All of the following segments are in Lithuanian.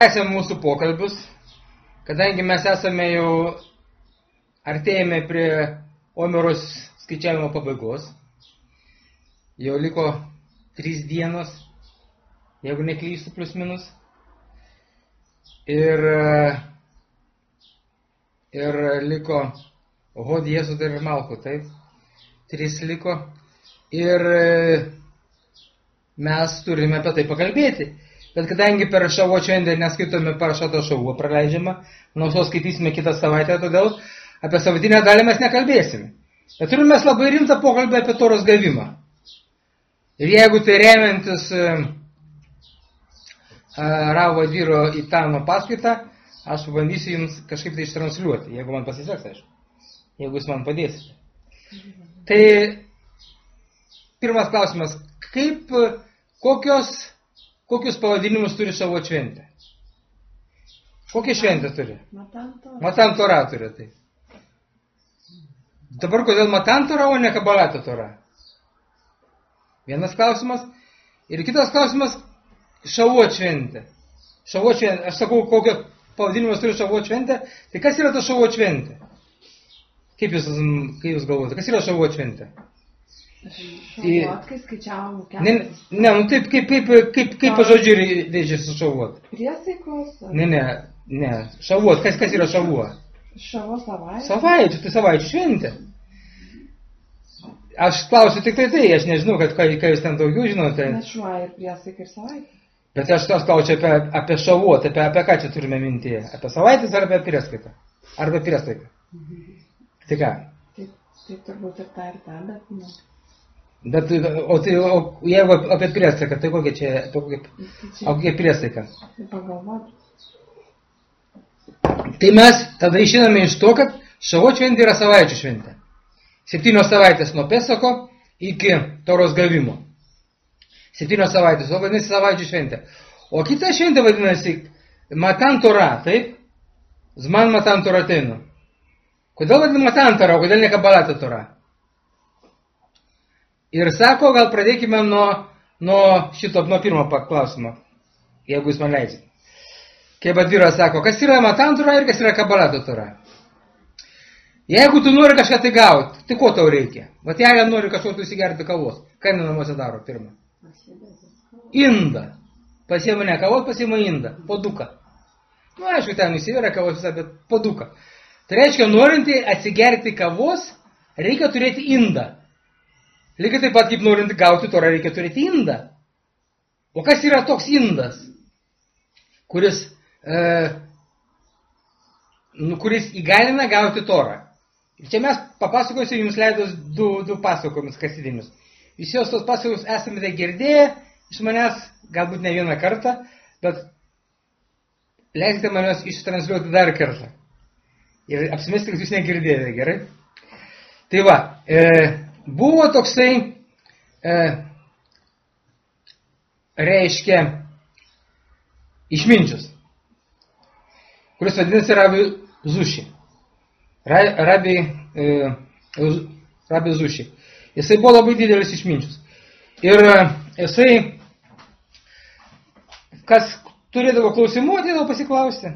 Tęsiam mūsų pokalbius, kadangi mes esame jau artėjame prie Omeros skaičiavimo pabaigos. Jau liko 3 dienos, jeigu neklystu, plus minus. Ir liko, oho, Jėzus dar ir Malko, taip? 3 liko. Ir mes turime apie tai pakalbėti. Bet kadangi per Šavo šventę neskaitome Parašato Šavo praleidžiamą, nors skaitysime kitą savaitę, todėl apie savaitinią dalį mes nekalbėsime. Bet turime mes labai rimtą pokalbį apie Toros gavimą. Ir jeigu tai remiantis Ravo Vyro Itano paskaitą, aš pabandysiu jums kažkaip tai ištransliuoti, jeigu man pasiseks, aišku. Jeigu jūs man padėsite. Tai pirmas klausimas, kokius pavadinimus turi Šavo šventė? Kokią šventę turi? Matan Tora turi, tai. Dabar kodėl Matan Tora, o ne Kabalato Tora? Vienas klausimas. Ir kitas klausimas, Šavo šventė. Šavo šventė, aš sakau, kokio pavadinimus turi Šavo šventė, tai kas yra ta Šavo šventė? Kaip jūs galvojate, kas yra Šavo šventė? Šavuot, kai skaičiavom keturis. Ne, nu taip, kaip pažodžiu reičiasi šavuot? Priesaikos? Ne, šavuot, kas yra šavuot? Šavo savaičių. Savaičių, tai savaičių šventė. Aš klausiu tik tai, aš nežinau, ką jūs ten daugiau žinote. Nešuoja ir priesaika ir savaitė. Bet aš klausiu apie šavuot, apie ką čia turime mintyje? Apie savaitės ar apie prieskaiką? Arba prieskaiką? Tai ką? Tai turbūt ir tą, bet ne. Bet, o jeigu apie priesaiką, tai kokia priesaika? Pagalvoti. Tai mes tada išeiname iš to, kad Šavo šventė yra savaičių šventė. 7 savaitės nuo Pesako iki Toros gavimo. 7 savaitės, o vadinasi savaičių šventė. O kita šventė vadinasi Matan Tora, taip? Zman Matan Tora teinu. Kodėl vadinasi Matan Tora, o kodėl ne Kabalato Tora? Ir sako, gal pradėkime nuo pirmo klausimo, jeigu jūs man leidžiate. Kaip Advyras sako, kas yra Matan Tora ir kas yra Kabalato Tora? Jeigu tu nori kažką tai gauti, tai ko tau reikia? Vat jeigu nori kažko tu įsigerti kavos, ką jinai namuose daro pirmą? Indą. Pasiema ne kavos, pasiema indą, poduką. Nu, aišku, ten įsiveria kavos visą, bet poduką. Tai reiškia, norinti atsigerti kavos, reikia turėti indą. Lygiai taip pat, kaip norint gauti Torą, reikia turėti indą. O kas yra toks indas, kuris įgalina gauti Torą? Ir čia mes papasakosiu jums leidus du pasakojimus kasidinius. Visi jos tos pasakojimus esame tai girdėję iš manęs, galbūt ne vieną kartą, bet leiskite manęs ištransliuoti dar kartą. Ir apsimesti, kad jūs negirdėjote, gerai? Tai va, buvo toksai, reiškia, išminčius, kuris vadinasi Rabi Zuši. Rabi Zuši. Jisai buvo labai didelis išminčius. Ir jisai, kas turėdavo klausimų, ateidavo pasiklausti.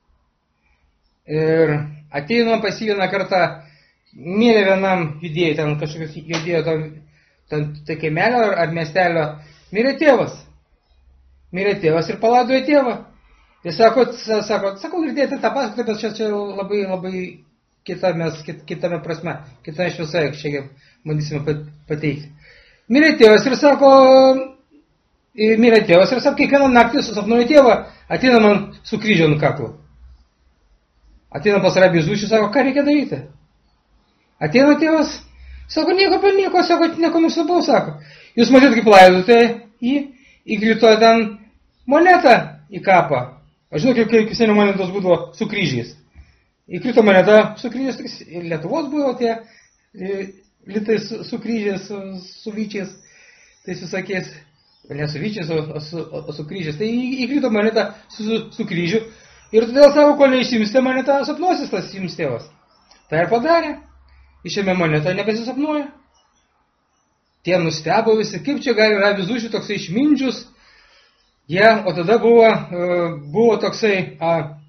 Ir ateino pas jį vieną kartą, mirė vienam judėjai, ten kažkokios judėjo ten kaimelio ar miestelio, mirė tėvas ir palaidojo tėvą. Ir sako, girdėjote tą pasakotą, bet čia labai, labai kitame prasme, kitame šviesoje, šiek bandysime pateikti. Mirė tėvas ir sako, kiekvieną naktį susapnuoju tėvą, ateina man su kryžiu ant kaklo. Ateina pas Rabį Zušį, sako, ką reikia daryti? Ateina tėvas, sako, nieko, sako, nieko nuslapau, sako. Jūs matėt, kaip laidote jį, įkrito ten monetą į kapą. Aš žinau, kaip seniau monetos būdavo su kryžiais. Įkrito moneta su kryžiais, ir Lietuvos buvo tie litai su kryžiais, su vyčiais, tais visokiais, ne su vyčiais, o su kryžiais. Tai įkrito moneta su kryžiu. Ir todėl savo, kol neišsimstė monetą, sapnuosis tas jums tėvas. Tai ir padarė. Išėmė monetą, nebesisapnuoja. Tie nustebo visi, kaip čia gali Rabi Zuši toksai išminčius, O tada buvo toksai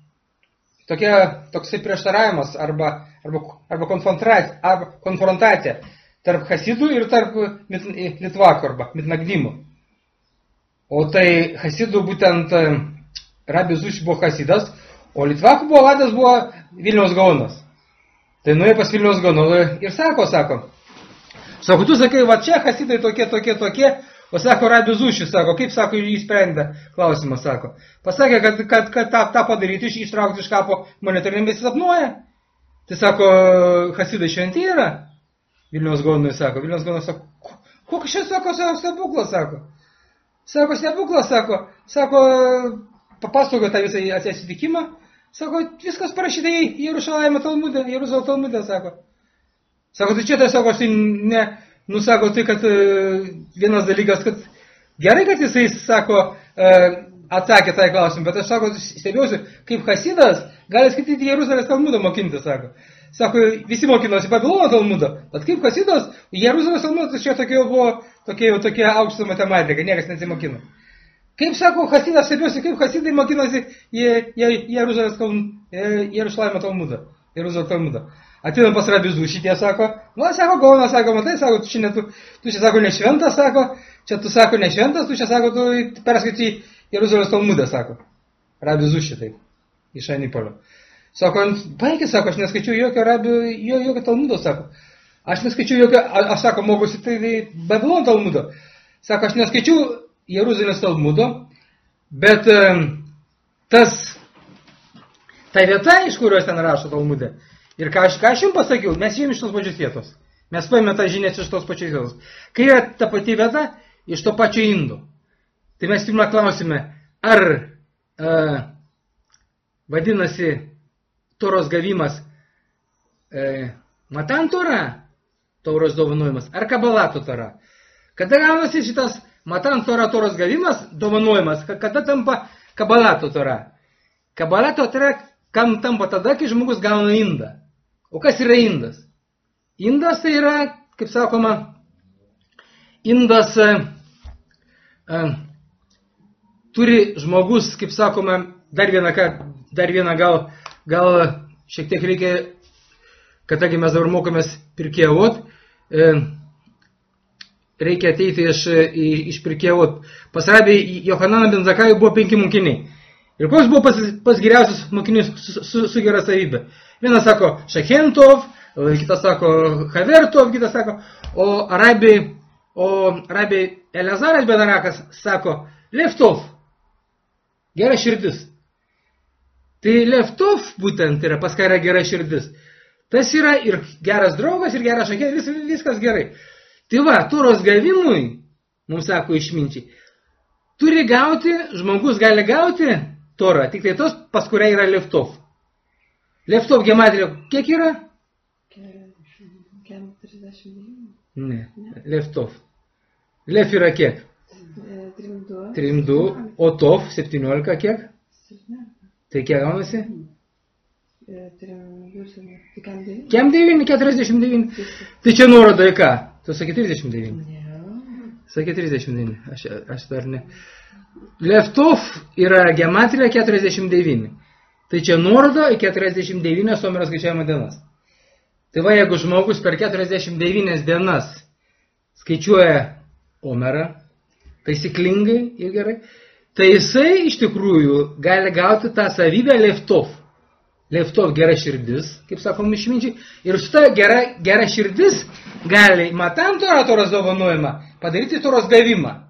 prieštaravimas arba konfrontacija tarp Hasidų ir tarp Litvakų arba Mitnagdimų. O tai Hasidų būtent Rabis Zuši buvo Hasidas, o Litvakų buvo vadas buvo Vilniaus Gaonas. Tai nuėjo pas Vilniaus Gaoną ir sako, tu sakai, va čia Hasidai tokie, o sako Rabis Zušis, sako, kaip sako, jį sprendė klausimą, sako. Pasakė, kad tą padaryti, ištraukti iš kapo monitorinį besisapnuoja. Tai sako, Hasidai šventi yra. Vilniaus Gaonui sako, koks čia, sako, stebuklas, sako. Sako, stebuklas, sako, papasakojo tą visą atsitikimą, sako, viskas parašyta į Jeruzalės Talmude, sako. Sako, tai čia tai, sako, aš tai sako, tai, kad vienas dalykas, kad gerai, kad jisai, sako, atsakė tą klausimą, bet aš, sako, stebėjausi, kaip Hasidas gali skaityti Jeruzalės Talmudą mokinti, sako. Sako, visi mokinosi Babilono Talmudo, bet kaip Hasidas, Jeruzalės Talmudas čia tokia aukšta matematika, niekas nesimokino. Kaip, sako, Hasidas, stebėjausi, kaip Hasidai mokinosi Jeruzalės Talmudą. Ateinam pas Rabį Zušį, tie sako, sako, Gaonas, sako, matai, sako, tu čia, sako, nešventas, sako, čia tu, sako, nešventas, tu čia, sako, tu perskaitai Jeruzalės Talmudą, sako. Rabį Zušį, taip, iš Anipolio. Sako, baigė, sako, aš neskaičiau jokio Talmudo, sako. Aš neskaičiau jokio, aš, sako, mokusi tai Babilono Talmudo. Sako, aš neskaičiau Jeruzalės Talmudo, bet ta vieta, iš kurios ten rašo Talmude, ir ką aš jums pasakiau, mes jums iš tos pačios vietos. Mes paėmė tą žinias iš tos pačios vietos. Kai yra ta pati vieta, iš to pačio indo. Tai mes pirmą klausime, ar vadinasi Toros gavimas Matan Tora, Toros dovanojimas, ar Kabalato Tora. Kada gaunasi šitas Matan Tora, Toros gavimas, dovanojimas, kada tampa Kabalato Tora. Kabalato Tora kam tampa tada, kai žmogus gauna indą. O kas yra indas? Indas tai yra, kaip sakoma, indas turi žmogus, kaip sakoma, dar vieną gal šiek tiek reikia, kadangi mes dabar mokomės Pirkėjavot, reikia ateiti iš Pirkėjavot. Pas Rabį Johananą ben Zakajų buvo 5 mokiniai. Ir koks buvo pas geriausias mokinys su gera savybė? Vienas sako Šachentov, kitas sako Havertov, kitas sako, o Rabbi Eleazaras ben Arakas sako Leftov, gera širdis. Tai Leftov būtent yra, pas ką yra gera širdis. Tas yra ir geras draugas, ir geras šaketas, viskas gerai. Tai va, Toros gavimui, mums sako išminčiai, žmogus gali gauti Torą, tik tai tos, pas kurią yra Leftov. Leftov gematrija kiek yra? 39. Ne, Leftov. Lef yra kiek? 3,2. O Tov 17 kiek? 17. Tai kiek gaunasi? 3,2. Kiam 9? 49. Tai čia nuoroda į ką? Tu sakai 39. Sakai 39. Aš dar ne. Leftov yra gematrija 49. Tai čia nuoroda į 49 Omerio skaičiavimo dienas. Tai va, jeigu žmogus per 49 dienas skaičiuoja Omerą, taisyklingai ir gerai, tai jisai iš tikrųjų gali gauti tą savybę Leftov. Leftov gera širdis, kaip sakom išminčiai, ir su ta gera širdis gali Matan Torą, Toros dovanojimą, padaryti Toros gavimą.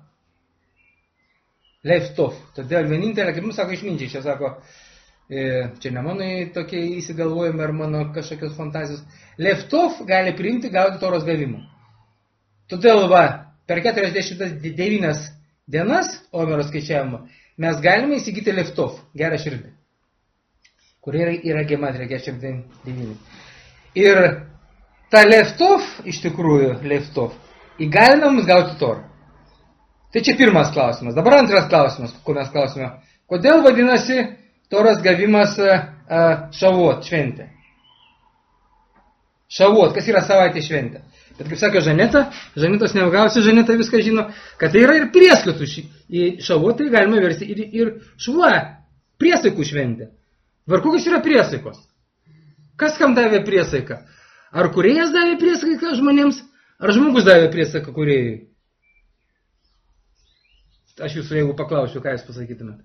Leftov. Todėl vienintelė, kaip mums sako išminčiai, čia sako, čia ne mano tokie įsigalvojimai ar mano kažkokios fantazijos. Leftov gali priimti gauti Toros gavimą. Todėl va, per 49 dienas Omerio skaičiavimo mes galime įsigyti Leftov, gerą širdį, kuri yra gematrija 49. Ir ta Leftov, iš tikrųjų Leftov, įgalina mums gauti Torą. Tai čia pirmas klausimas. Dabar antras klausimas, ko mes klausime. Kodėl vadinasi Toros gavimas Šavuot šventė? Šavuot, kas yra savaitė šventė? Bet kaip sako Žanetos neapgausi, Žaneta viską žino, kad tai yra ir prieskatų. Į Šavot tai galima versti ir švuo, priesaikų šventė. Var kokios yra priesaikos? Kas kam davė priesaiką? Ar kūrėjas davė priesaiką žmonėms, ar žmogus davė priesaiką kūrėjui? Aš jūsų, jeigu paklausiu, ką jūs pasakytumėte.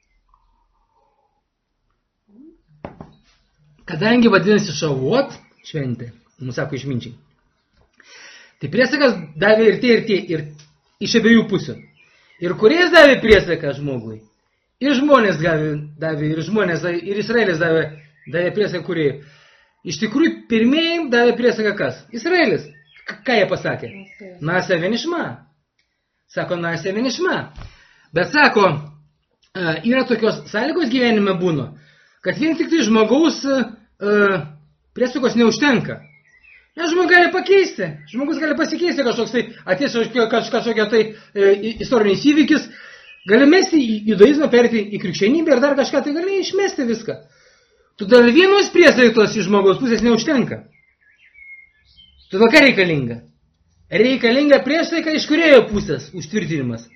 Kadangi vadinasi Šavot šventė, mums sako išminčiai, tai priesaikas davė ir tie, ir iš abiejų pusių. Ir kūrėjas davė priesaiką žmogui, ir žmonės davė, ir žmonės, ir Izraelis davė priesaiką kūrėjui. Iš tikrųjų, pirmieji davė priesaiką kas? Izraelis. Ką jie pasakė? Naaseh venishma. Sako, Naaseh venishma. Bet sako, yra tokios sąlygos gyvenime būna, kad vien tik tai žmogaus priesakos neužtenka. Nes žmogus gali pakeisti, žmogus gali pasikeisti kažkoks tai, ateis kažkokia tai istorinis įvykis, gali mesti į judaizmą, perėti į krikščionybę ir dar kažką, tai gali išmesti viską. Todėl vienos priesaikos iš žmogaus pusės neužtenka. Todėl ką reikalinga? Reikalinga priesaika iš kūrėjo pusės užtvirtinimas.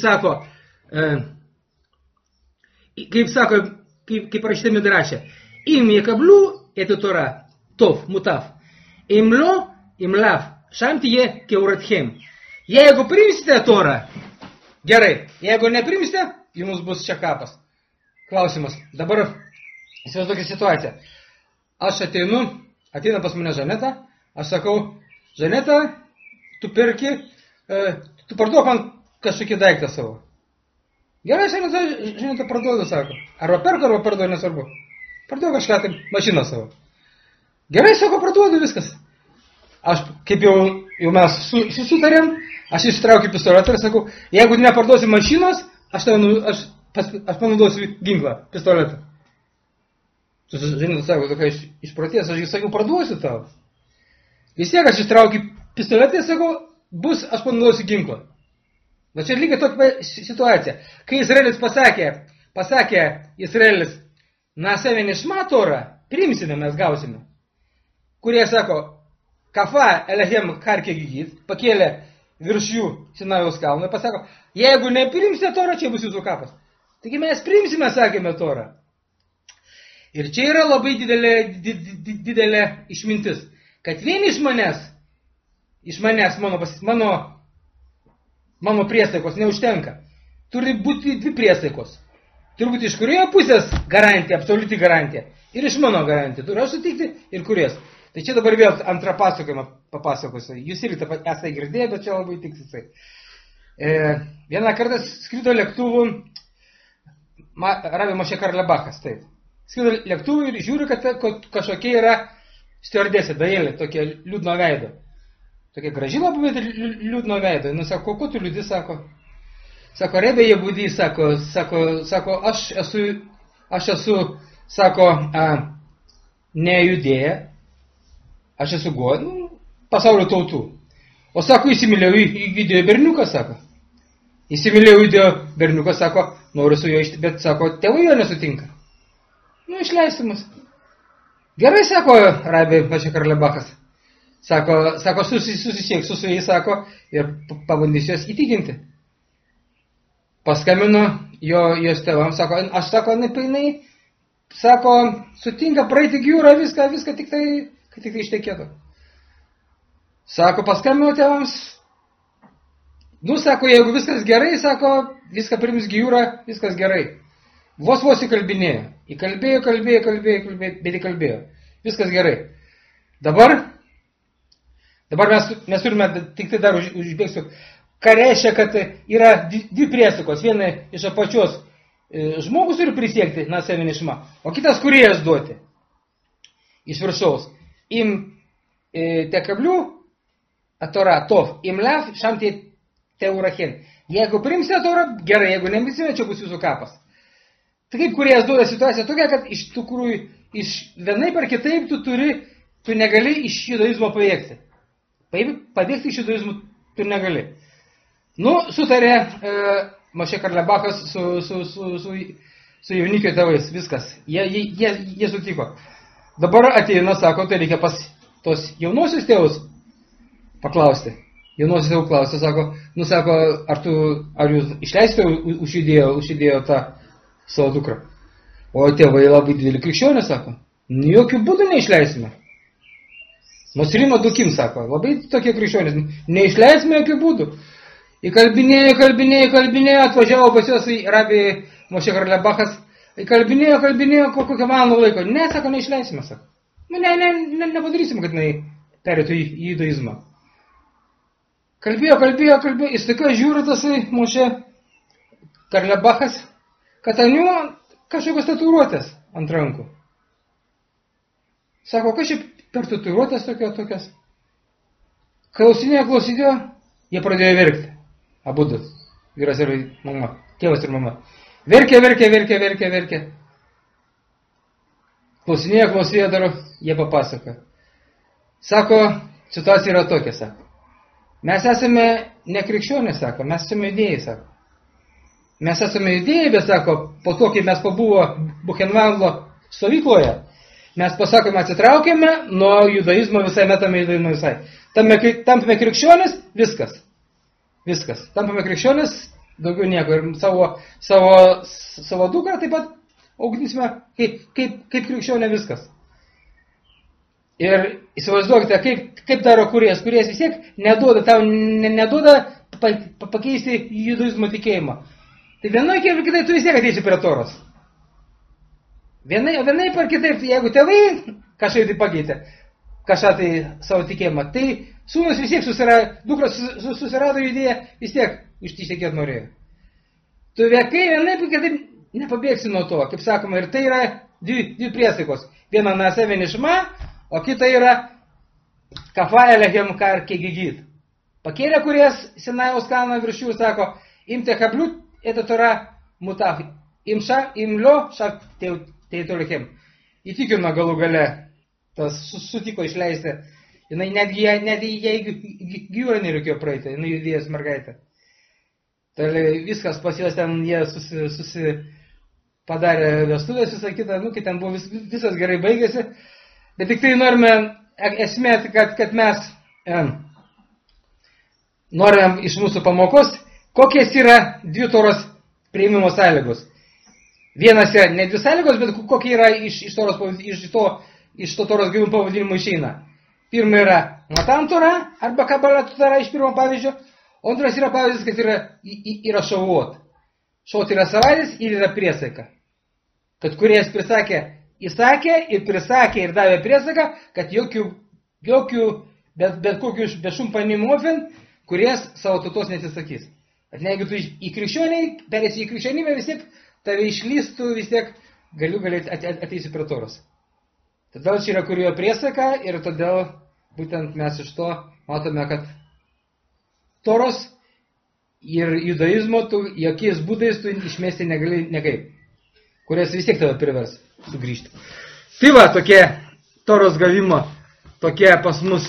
Kaip parašyta Midraše, im jekabliu et Torah, tov, mutaf, imlo, imlav, šamti jie keuratchem. Jeigu priimsite Torą, gerai, jeigu neprimsite, jums bus čia kapas. Klausimas, dabar įsivaizduokite situaciją. Aš ateina pas mane Žaneta, aš sakau, Žaneta, tu perki, tu parduok man kažkokį daiktą savo. Gerai, Žaneta parduodu, sako. Arba perku, arba parduodu, nesvarbu. Parduodu kažką, tai mašiną savo. Gerai, sako, parduodu viskas. Aš, kaip jau mes sutarėm, aš išsitraukiu pistoletą ir sakau, jeigu neparduosi mašinos, aš panaudosiu ginklą, pistoletą. Žinot, sako, tokia išprotės, aš sakiau, parduosiu tau. Vis tiek aš ištraukiu pistoletą ir sakau, aš panaudosiu ginklą. Bet čia lygiai tokia situacija. Kai Izraelis pasakė Izraelis, Naaseh venishma Torą, priimsime, mes gausime. Kurie sako, Kafa Elehem Karkė Gigit, pakėlė virš jų Sinajaus kalną ir pasako, jeigu neprimsite Torą, čia bus jūsų kapas. Taigi mes primsime, sakėme, Torą. Ir čia yra labai didelė išmintis, kad vien iš manęs mano priesaikos neužtenka. Turi būti dvi priesaikos. Turi būti iš kūrėjo pusės garantija, absoliuti garantija. Ir iš mano garantija. Turiu aš sutikti ir kūrės. Tai čia dabar vėl antrą pasakojimą papasakosiu. Jūs irgi esate girdėję, bet čia labai tiks jisai. Vieną kartą skrido lėktuvų Rabi Moshe Karlebachas, taip. Skrido lėktuvų ir žiūri, kad kažkokia yra stewardesė, daėlė, tokia liūdno veido. Tokia graži labai, bet liūdno veido. Nu, sako, ko tu liūdi, sako. Sako, Rebė Jehudi, sako, aš esu, sako, ne judėja, aš esu pasaulio tautų. O sako, įsimylėjau į berniuką, sako. Įsimylėjau į berniuką, sako, noriu su juo išti, bet, sako, tėvai jo nesutinka. Nu, išleisimas. Gerai, sako, Rabi Moshe Karlebachas. Sako, susisieksiu su jais, sako, ir pabandysiu jas įtikinti. Paskambino jos tėvams, sako, aš, sako, nepainai, sako, sutinka praeiti jūrą, viską, tik tai ištekėtų. Sako, paskambino tėvams, sako, jeigu viskas gerai, sako, viską priims jūrą, viskas gerai. Vos įkalbinėjo. Įkalbėjo, bet įkalbėjo. Viskas gerai. Dabar mes turime, tik tai dar užbėgsiu, ką reiškia, kad yra dvi priesakos. Viena iš apačios žmogus turi prisiekti, Naaseh venishma, o kitas kūrėjas duoti. Iš viršaus. Im tekabliu Torah, tov, im lav, šamti teurachen. Jeigu priimsite Torą, gerai, jeigu nemysime, čia bus jūsų kapas. Tai kaip kūrėjas duoda situaciją tokia, kad iš tikrųjų, vienaip ar kitaip tu negali iš judaizmo pabėgti. Pabėgti iš judaizmo tu negali. Sutarė Moshe Karlebachas su jaunikio tėvais, viskas. Jie sutiko. Dabar ateina, sako, tai reikia pas tos jaunosius tėvus. paklausti. Jaunosis jau klausė, sako, sako, ar jūs išleisite užidėjo tą savo dukrą? O tėvai labai didelį krikščionį, sako, jokių būdų neišleisime. Nusirimo dukim, sako, labai tokie krikščionys, neišleisime jokių būdų. Įkalbinėjo, atvažiavo pas juos į rabį Mošė Karlebachas, įkalbinėjo, kokią valandą laiko. Ne, sako, neišleisime, sako. Nepadarysim, kad perėtų į judaizmą. Kalbėjo, jis tokia žiūri tasai Mošė Karlebachas, kad ant jų kažkokios tatuiruotės ant rankų. Sako, kas čia per tatuiruotės tokias? Klausinėjo, jie pradėjo verkti. Abudu, vyras ir mama, tėvas ir mama. Verkė. Klausinėjo, dar jie papasako. Sako, situacija yra tokia, sako. Mes esame ne krikščionės, sako, mes esame judėjai, sako. Mes esame judėjai, bet sako, po to, kai mes pabuvo Buchenwaldo stovykloje, mes pasakome, atsitraukėme nuo judaizmo visai, metame judaizmo visai. Tampame krikščionės, viskas. Tampame krikščionės, daugiau nieko. Ir savo dukrą taip pat auginsime kaip krikščionė viskas. Ir įsivaizduokite, kaip daro kūrėjas. Kūrėjas vis tiek neduoda pakeisti judaizmo tikėjimą. Tai vienai ir kitai tu vis tiek ateisi prie Toros. Vienai par kitaip, jeigu tėvai kažkai tai pakeitė, kažką tai savo tikėjimą, tai sūnus vis tiek dukras susirado idėją, vis tiek ištekėti norėjo. Tu vienai par kitaip nepabėgsi nuo to, kaip sakoma, ir tai yra dvi priesaikos. Viena Nasė Venishma, o kita yra Kafa Elechem Kar Kegigit. Pakėlė kūrėjas Sinajaus kalną virš jų, sako, imte kabliut, eta Tora mutaf, imlo šak teitolechem. Įtikino galų gale, tas sutiko išleisti. Jinai netgi jai gyvūrą nereikėjo praeiti, jinai judėjęs mergaitė. Tai viskas pas juos ten, jie padarė vestuvės, visą kitą, kai ten buvo visas gerai baigėsi. Bet tik tai norime esmė, kad mes norime iš mūsų pamokos, kokies yra dvi Toros priėmimo sąlygos. Vienas yra ne dvi sąlygos, bet kokie yra iš to Toros gyvūnų pavadinimo išeina. Pirma yra Matan Tora arba Kabbalah Tora iš pirmo pavyzdžio, o antras yra pavyzdys, kad yra Šavuot. Šavuot yra savaitės ir yra priesaika. Kad kūrėjas įsakė ir davė priesaką, kad bet kokių bešumpanimofin, kūrėjas savo tautos neatsisakys. Kad jeigu tu į krikščioniai, perėsi į krikščionybę, vis tiek tave išlystų, vis tiek galiu ateisi prie Toros. Todėl čia yra kūrėjo priesaka ir todėl būtent mes iš to matome, kad Toros ir judaizmo tu jokiais būdais tu išmesti negali nekaip, kurias vis tiek tave privers sugrįžti. Tai va, tokie Toros gavimo, tokie pas mus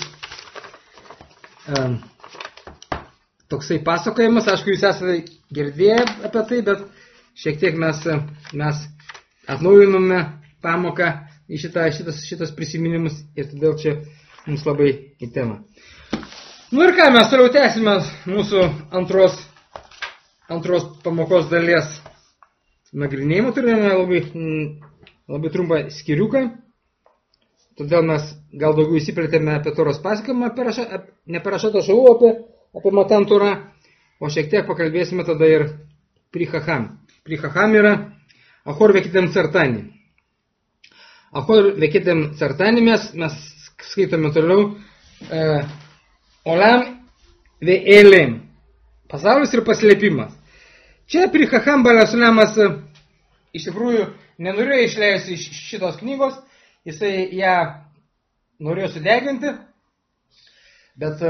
toksai pasakojimas. Aišku, jūs esate girdėję apie tai, bet šiek tiek mes atnaujinome pamoką į šitas prisiminimus ir todėl čia mums labai į temą. Nu ir ką, mes toliau tęsime mūsų antros pamokos dalies nagrinėjimą. Turime labai trumpą skiriuką, todėl mes gal daugiau įsiplėtėme apie Toros pasakojimą, ne parašato šavu apie Matan Torą, o šiek tiek pakalbėsime tada ir Prichacham. Prichacham yra Achor Vekitem Cartani. Achor Vekitem Cartani mes skaitome toliau Olam Ve'elem. Pasaulis ir paslėpimas. Čia Prichacham Balasulemas iš tikrųjų nenorėjo išleisti iš šitos knygos, jisai ją norėjo sudeginti, bet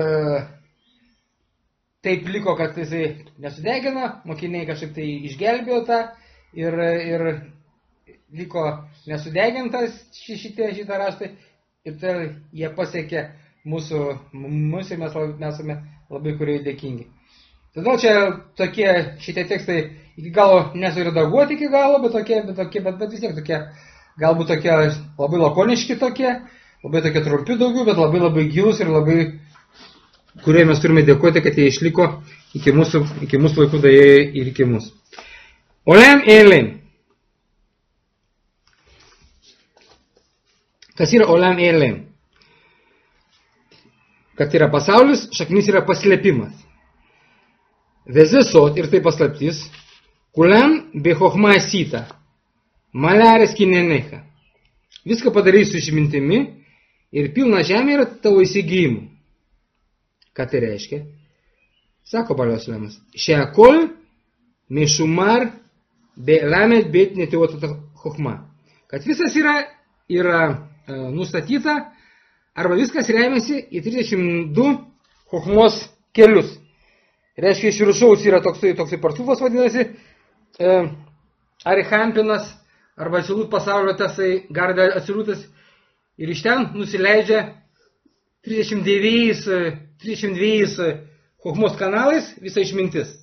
taip liko, kad jisai nesudegino, mokiniai kažkaip tai išgelbėjo tą ir liko nesudegintas šitą raštą ir tai jie pasiekė mūsų ir mes esame labai kuriai dėkingi. Todėl čia tokie šitie tekstai iki galo nesuredaguoti iki galo, bet vis tiek tokie, galbūt tokie labai lakoniški tokie, labai tokie trumpi daugiau, bet labai gilus ir labai kuriai mes turime dėkoti, kad jie išliko iki mūsų laikų daėjo ir iki mūsų. Olam Elim. Kas yra Olam Elim? Kad yra pasaulis, šaknis yra paslėpimas. Vezesot ir tai paslaptis, kulam be chochma sita, malarės kinenecha. Viską padarys su išmintimi ir pilna žemė yra tavo įsigijimų. Ką tai reiškia? Sako Balios lemas. Šeakol mešumar be lamet bet neteotata chochma. Kad visas yra nustatyta, arba viskas remiasi į 32 chochmos kelius. Reiškia, iš viršaus yra toksai partufas vadinasi, Arihampinas, arba Atsilut pasaulio tasai Garda Atsilutas, ir iš ten nusileidžia 32 chochmos kanalais visa išmintis.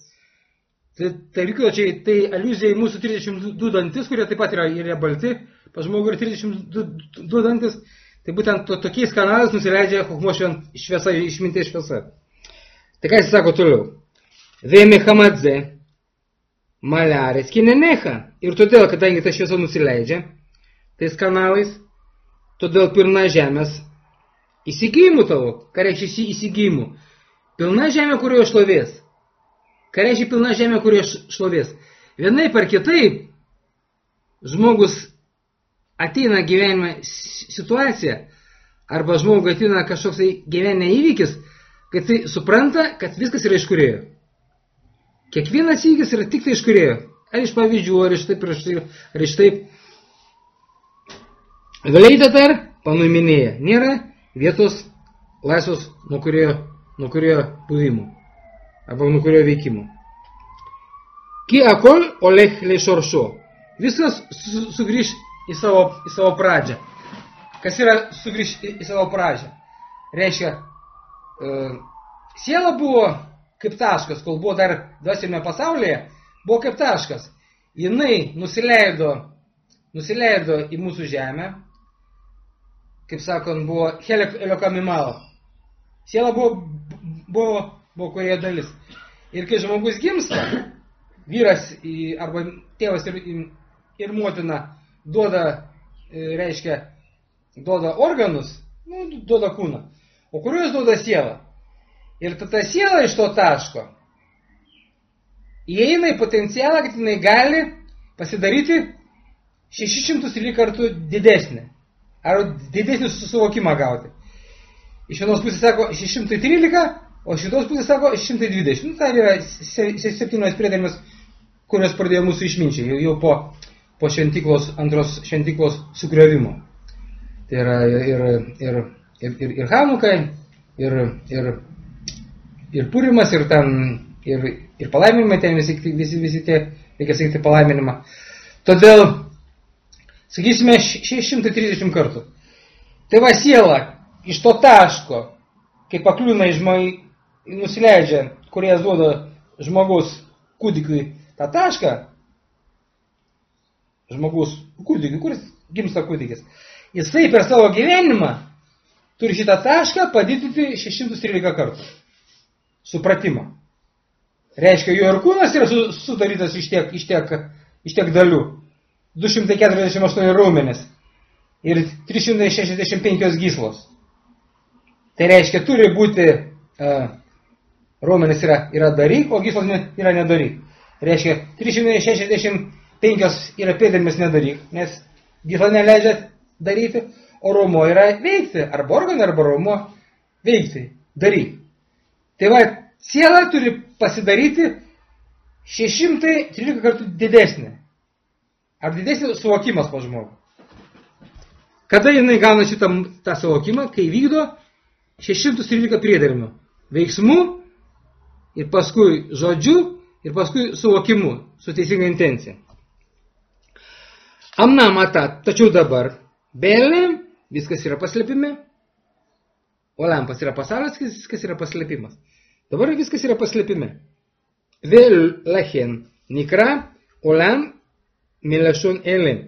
Tai aliuzija į mūsų 32 dantis, kurie taip pat yra balti, pas žmogų yra 32 dantis, tai būtent tokiais kanalais nusileidžia chochmos šviesa, išminties šviesa. Tai ką jis sako toliau? Vemechamadze malarės kinenecha. Ir todėl, kadangi ta šviesa nusileidžia tais kanalais, todėl pilna žemės įsigijimų tavo. Ką reiškia įsigijimų? Pilna žemė, kurioje šlovės. Ką reiškia pilna žemė, kurioje šlovės? Vienaip ar kitaip žmogus ateina gyvenime situacija, arba žmogui ateina kažkoks gyvenime įvykis, kad tai supranta, kad viskas yra iš Kūrėjo. Kiekvienas įvykis yra tik tai iš Kūrėjo. Ar iš pavyzdžių, ar iš taip. Vėliai tatar panuiminėja. Nėra vietos laisvos nuo Kūrėjo buvimų. Arba nuo Kūrėjo veikimų. Ki akol olech lešoršo. Viskas sugrįž į savo pradžią. Kas yra sugrįž į savo pradžią? Reiškia, siela buvo kaip taškas, kol buvo dar dvasiniame pasaulyje, buvo kaip taškas. Jinai nusileido į mūsų žemę, kaip sakant, buvo heliokamimalo. Siela buvo Kūrėjo dalis. Ir kai žmogus gimsta, vyras arba tėvas ir motina duoda organus, duoda kūną. O Kūrėjas duoda sielą. Ir ta siela iš to taško įeina į potencialą, kad jinai gali pasidaryti 613 kartų didesnį. Ar didesnį suvokimą gauti. Iš vienos pusės sako 613, o iš kitos pusės sako 620. Tai yra 7 priedėlės, kurios pradėjo mūsų išminčiai, jau po antros šventyklos sugriovimo. Tai yra ir Hanukai, ir Purimas, ir palaiminimai, ten visi tie, reikia sakyti palaiminimą. Todėl, sakysime, 630 kartų. Tai va siela iš to taško, kai pakliūna nusileidžia, Kūrėjas duoda žmogaus kūdikiui tą tašką, žmogaus kūdikiui, kuris gimsta kūdikis, jisai per savo gyvenimą turi šitą tašką padidinti 613 kartų. Supratimą. Reiškia, jo ir kūnas yra sudarytas iš tiek dalių. 248 raumenys ir 365 gyslos. Tai reiškia, turi būti raumenys yra daryk, o gyslos yra nedaryk. Reiškia, 365 yra pėdėmis nedaryk, nes gysla neleidžia daryti, o raumo yra veikti, arba organą, arba raumo veikti, daryk. Tai va, siela turi pasidaryti 613 kartų didesnė. Ar didesnė suvokimas po žmogų. Kada jinai gauna tą suvokimą? Kai vykdo 613 priedermių. Veiksmų ir paskui žodžiu ir paskui suvokimu su teisinga intencija. Amna mata, tačiau dabar Belėm viskas yra paslėpime. Olampas yra pasaulis, viskas yra paslėpimas. Dabar viskas yra paslėpime. Vėl lachen nikra olam milešon elim.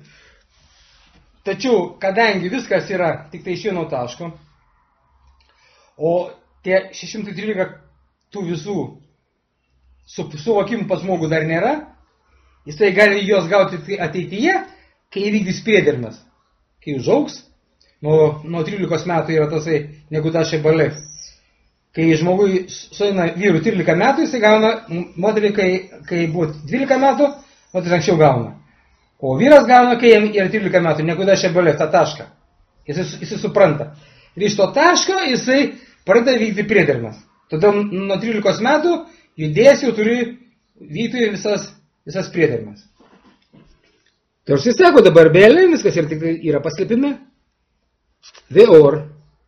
Tačiau, kadangi viskas yra tik tai iš vieno taško, o tie 613 tų visų suvokimų pas žmogų dar nėra, jisai gali juos gauti ateityje, kai įvykdys priedermes. Kai užaugs, nuo 13 metų yra tasai negutašė balė. Kai žmogui sueina vyrų 13 metų, jisai gauna, moteriai, kai buvo 12 metų, moteris anksčiau gauna. O vyras gauna, kai jam yra 13 metų, negutašė balė, tą tašką. Jisai supranta. Ir iš to taško jisai pradeda vykdyti priedermes. Todėl nuo 13 metų judės jau turi vykti visas priedermes. Tai aš sako dabar belė, viskas yra paslėpime. Veor,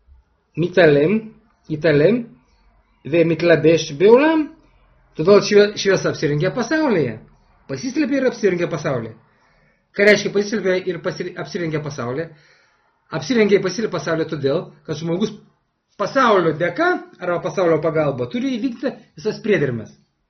italem, ve mitlabesh beolam. Todėl šviesa apsirengia pasaulyje. Pasislėpia ir apsirengia pasaulyje. Ką reiškia pasislėpia ir apsirengia pasaulyje? Apsirengia ir pasislėpia pasaulyje todėl, kad žmogus pasaulio dėka arba pasaulio pagalba turi įvykti visas priedermes.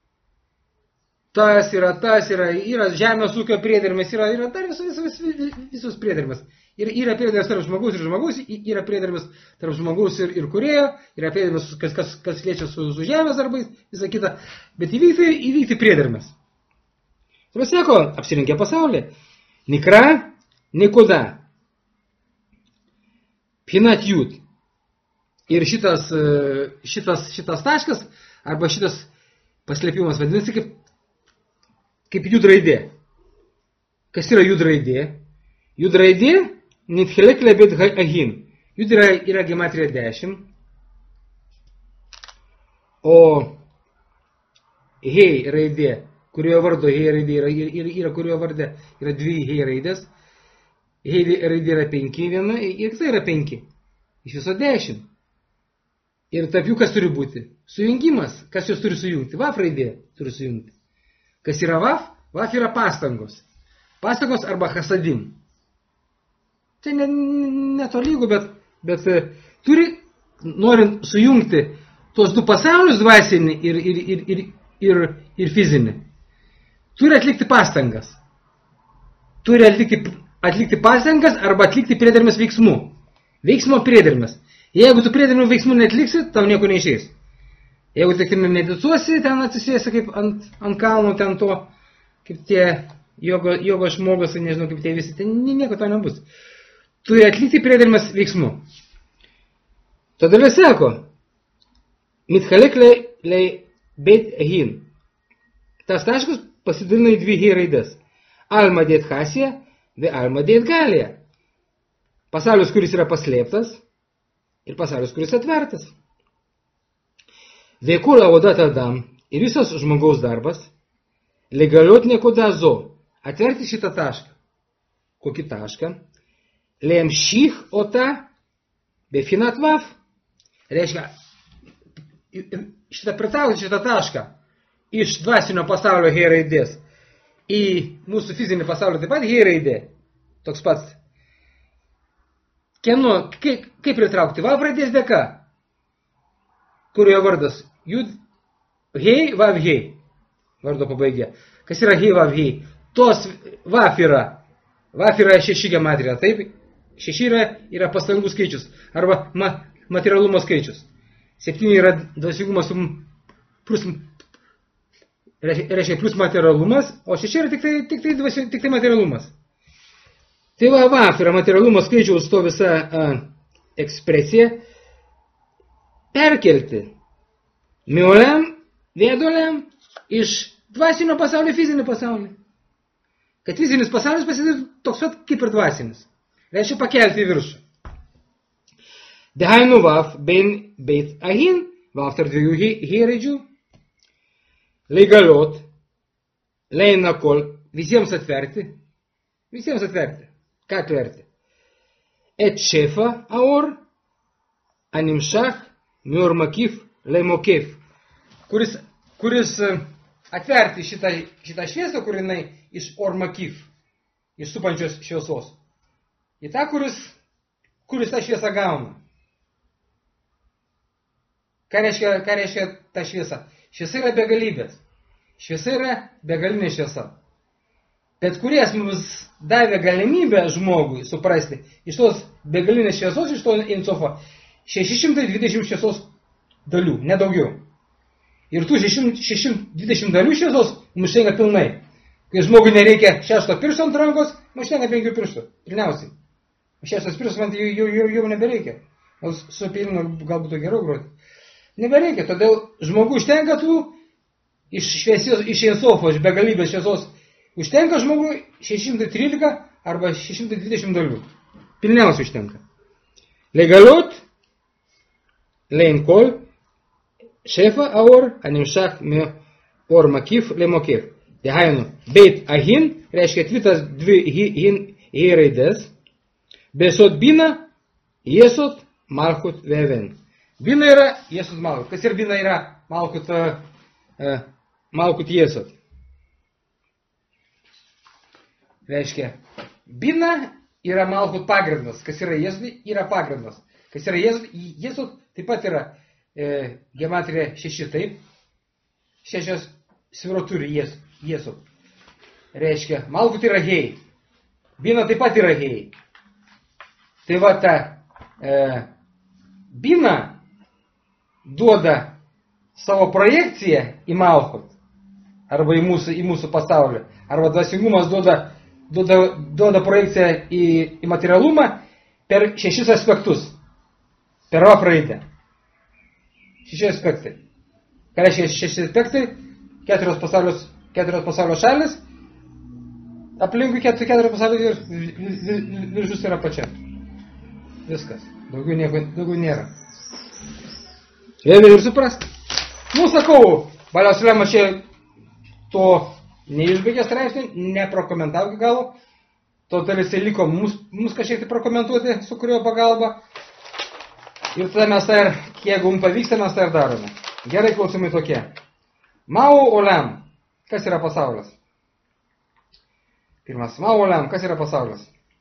Tas yra žemės ūkio priedermes, yra dar visus priedermes. Yra priedermes tarp žmogus ir žmogus, yra priedermes tarp žmogus ir kūrėjo, yra priedermes, kas liečia su žemės darbais, visą kitą, bet įvykti priedermes. Ir sako, apsirinkė pasaulį, nikra, nikuda, pinat jūt. Ir šitas taškas, arba šitas paslėpimas vadinasi kaip jud raidė. Kas yra jud raidė? Jud raidė, nithelek lebet agin. Jud yra gematrija 10. O hei raidė, kurioje vardo hei raidė yra kurioje varde yra 2 hei raidės. Hei raidė yra 5 viena ir tai yra 5. Iš viso 10. Ir tarp jų kas turi būti? Sujungimas. Kas jos turi sujungti? Vaf raidė turi sujungti. Kas yra vaf? Vaf yra pastangos. Pastangos arba hasadim. Tai netolygų, bet turi, norint sujungti tuos du pasaulius dvasinį ir fizinį, turi atlikti pastangas. Turi atlikti pastangas arba atlikti priedermes veiksmų. Veiksmo priedermes. Jeigu tu priedermių veiksmų netliksi, tau nieko neišeis. Jeigu tik medituosi, ten atsisėsi kaip ant kalno, ten to, kaip tie jogo žmogus, nežinau, kaip tie visi, ten nieko to nebus. Turi atlikti priedermes veiksmų. Todėl jis sako, mitchalek lei bet hin. Tas taškas pasidalina į 2 hei raides. Alma dėt hasija, ve alma dėt galija. Pasaulis, kuris yra paslėptas, ir pasaulis, kuris atvertas. Veikul avodat adam ir visas žmogaus darbas legaliot nekuda zo. Atverti šitą tašką. Kokį tašką? Leamšich ota befinat vaf. Reiškia, pritraukti šitą tašką iš dvasinio pasaulio hei raidės į mūsų fizinį pasaulį taip pat hei raidė. Toks pats. Kaip pritraukti? Vav raidės dėka. Kurioje vardas? Jud, hei, vav, hei. Vardo pabaigė. Kas yra hei, vav, hei? Tos vav yra. Vav yra 6 gematrija. Taip? 6 yra pastangų skaičius. Arba materialumo skaičius. 7 yra dvasingumas plus materialumas, o 6 yra tik tai materialumas. Tai vaf yra materialumo skaičiaus to visa ekspresija perkelti mioliam, vėdoliam iš dvasinio pasaulio fizinį pasaulį. Kad fizinis pasaulis pasidarytų toks pat kaip ir dvasinis. Reiškia pakelti į viršų. Dehainu vaf ben beit ahin, vaf tarp 2 hei raidžių, legaliot, leina kol, visiems atverti. Ką atverti? Et šefa aor, animšach, mior makif, leimokef. Kuris atverti šitą šviesą, kur jinai iš ormakif, iš supančios šviesos. Į tą, kuris tą šviesą gauna. Ką reiškia ta šviesa? Šviesa yra begalybės. Šviesa yra begalinė šviesa. Bet kuris mums davė galimybę žmogui suprasti iš tos begalinės šviesos, iš to insofo, 620 šviesos dalių, nedaugiau. Ir tų 620 dalių šviesos mums užtenka pilnai. Kai žmogui nereikia 6 piršto ant rankos, mums užtenka 5 pirštų. Pilniausiai. 6 pirštas man jau nebereikia. Su pilnu galbūt geriau groti. Nebereikia, todėl žmogui užtenka tų iš Einsofo, iš begalybės šviesos. Užtenka žmogui 613 arba 620 dalių. Pilniausiai užtenka. לגלות לעין כל שפע האור הנמשך מאור מקיף למוקיף. דהיינו, בית ההין reiškia dvi hi raidės, besot bina, jesot, malchut, veven. Bina yra jesot malchut. Kas ir bina yra malchut jesot? Reiškia, bina yra malchut pagrindas. Kas yra jesot, yra pagrindas. Kas yra jesot, taip pat yra gematrija 6, taip. 6 sviro turi jesot. Reiškia, malchut yra hei. Bina taip pat yra hei. Tai va ta bina duoda savo projekciją į malchut, arba į mūsų pasaulį, arba dvasingumas duoda projekciją į materialumą per 6 aspektus. Per va raidę. 6 aspektai. Ką reiškia 6 aspektai? 4 pasaulio šalis, aplinkui 4 pasaulio ir viršus yra pačia. Viskas. Daugiau nėra. Ir suprast. Sakau, Baliaus Lemas čia to neišbaigė straipsnį, neprokomentavo iki galo. Todėl jisai liko mums kažkiek tai prokomentuoti, su kurio pagalba. Ir tada mes tai, jeigu mums pavyksta, mes tai ir darome. Gerai, klausimai tokie. Mao Olam. Kas yra pasaulis? Pirmas. Mao Olam. Kas yra pasaulis?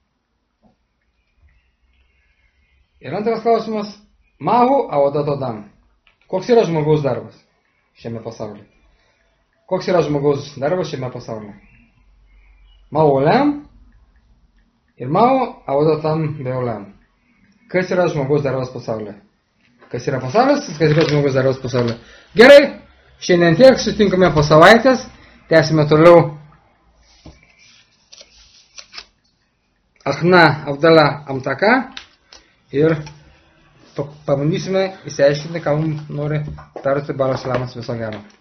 Ir antras klausimas. Mao Avodat Adam. Koks yra žmogaus darbas šiame pasaulyje? Koks yra žmogaus darbas šiame pasaulyje? Mao Olam ir Mao Avodat Adam Beolam. Kas yra žmogaus darbas pasaulyje? Kas yra pasaulis, kas yra žmogaus darbas pasaulyje? Gerai, šiandien tiek, sutinkame po savaitės, tęsime toliau Achna Avdala Amtaka ir pabandysime įsiaiškinti, ką mums nori tarti Baliaus Lemas. Viso gero.